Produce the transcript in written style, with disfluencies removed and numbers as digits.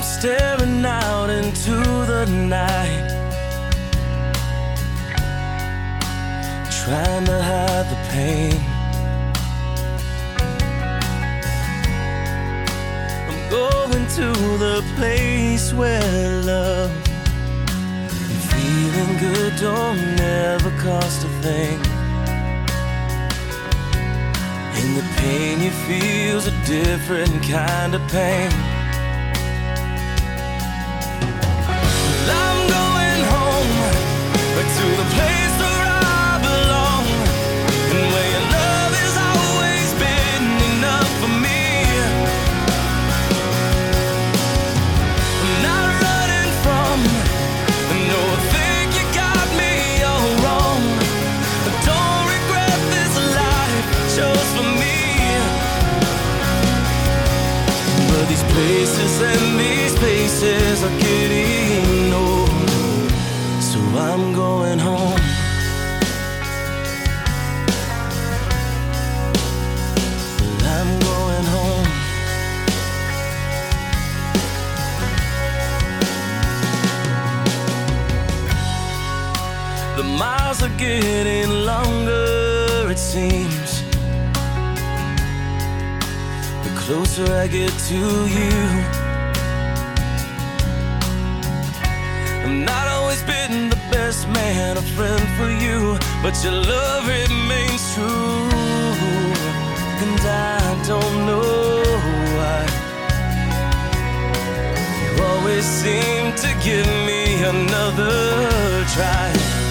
staring out into the night, trying to hide the pain. I'm going to the place where love and feeling good don't never cost a thing. And the pain you feel's a different kind of pain. To the place where I belong, and where your love has always been enough for me. I'm not running from, no, I think you got me all wrong. I don't regret this life chose for me. But these places and these faces are getting old, so I'm going home. Well, I'm going home. The miles are getting longer, it seems. The closer I get to you. I'm not always been the best man, a friend for you, but your love remains true. And I don't know why you always seem to give me another try.